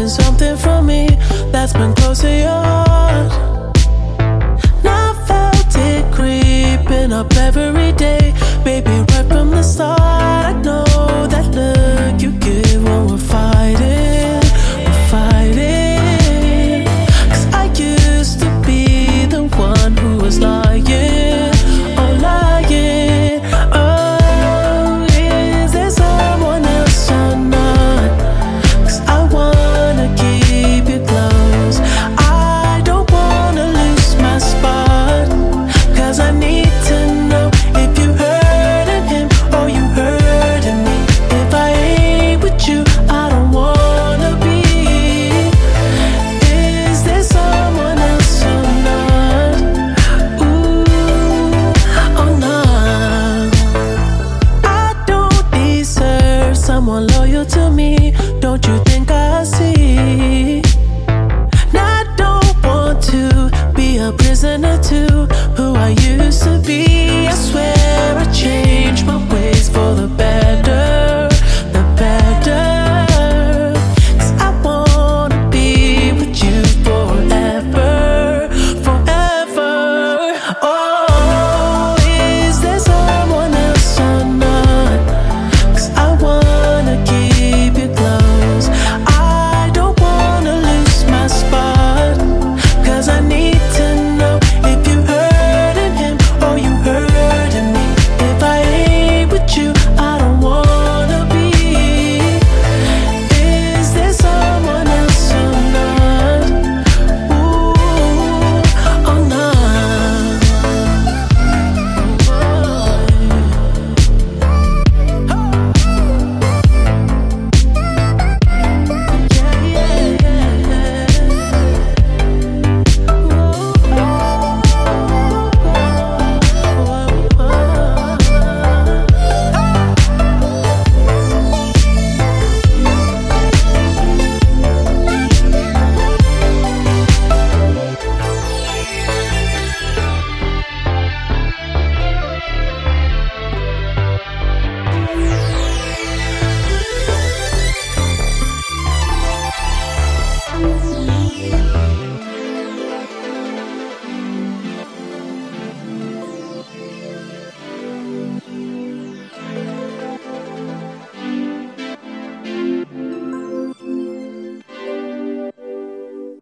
missing something from me that's been close to your heart. And I felt it creeping up every day, baby, right from the start. I know that look you give when we're fighting, we're fighting. 'Cause I used to be the one who was lying, oh lying. Oh, is there someone else or not? 'Cause I wanna keep you close. I don't wanna lose my spot, 'cause I need to know if you hurting him or you hurting me. If I ain't with you, I don't wanna be. Is there someone else or not? Ooh, or not? I don't deserve someone loyal to me. Don't you think I see? And I don't want to be a prisoner to who I used to be. I swear I changed my ways for the better.